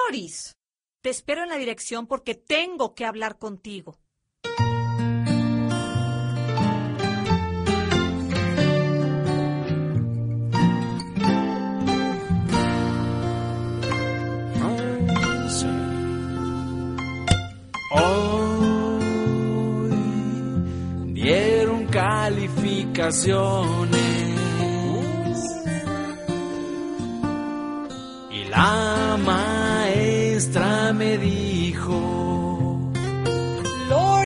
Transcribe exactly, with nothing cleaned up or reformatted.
Doris, te espero en la dirección porque tengo que hablar contigo. Hoy dieron calificaciones y la maestra me dijo: